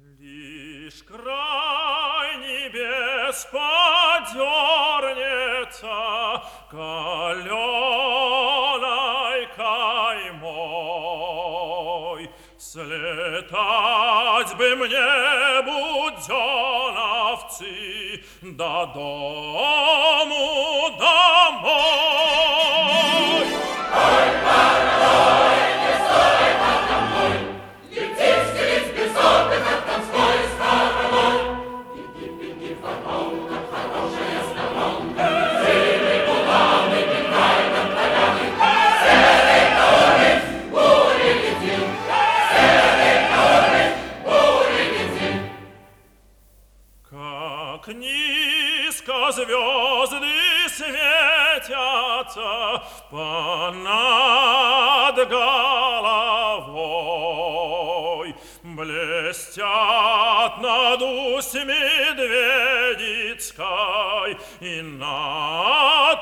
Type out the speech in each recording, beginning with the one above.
Лишь край небес подернется каленой каймой. Слетать бы мне, буденовцы, до дому домой. Ой, порой, не стой подо мной, летишь скрізь без отдыха Донской стороной. Беги, беги, воронка, хорошая сторонка, силы буланы, бегай над поляной. Серый горы, бури лети, серый горы, бури лети. Как низко звезды светятся понад головой, блестят над устьми Медведицкой и над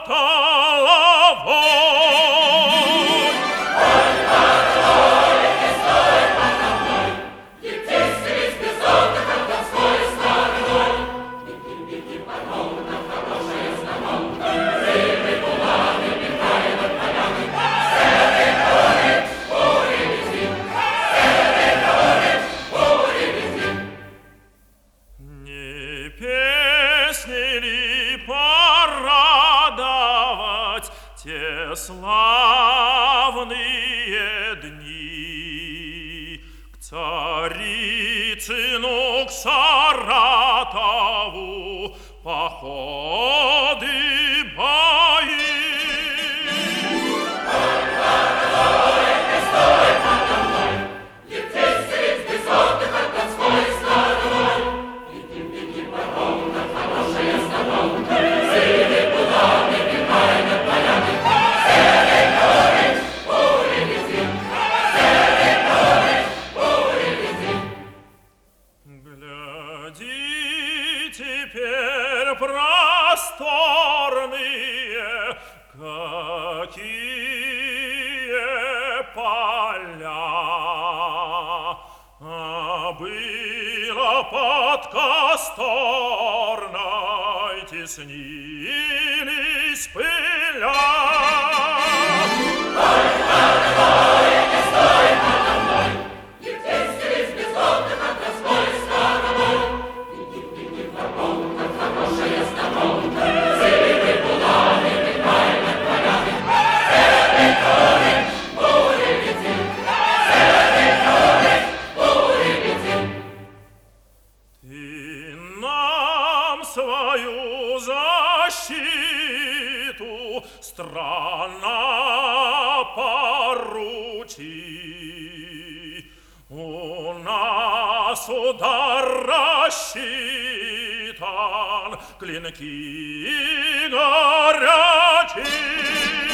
Толовой. Ой, порой, не стой подо мной, летишь скрізь без отдыха Донской стороной. Беги, беги, воронка, хорошая сторонка, силы буланы, бегай над поляной. Серый горы, бури лети, серый горы, бури лети. Не песни ли порадовать те славные дни? К Царицыну, к Саратову походы, бои. Порой, не стой подо мной, летишь скрізь без отдыха Донской стороной. Беги, беги, воронка, хорошая сторонка, силы буланы, бегай над поляной. Серый горы, бури лети, серый горы, бури лети. Гляди теперь просторные, какие поля, а было под Косторной теснились пыля. Ой, порой, не стой подо мной, летишь скрізь без отдыха Донской стороной. Беги, беги, воронка, хорошая сторонка, силы буланы, бегай над поляной. Серый горы, бури лети, серый горы, бури лети. Ты нам свою защиту, страна, поручи. У нас удар рассчитан, клинки горячие.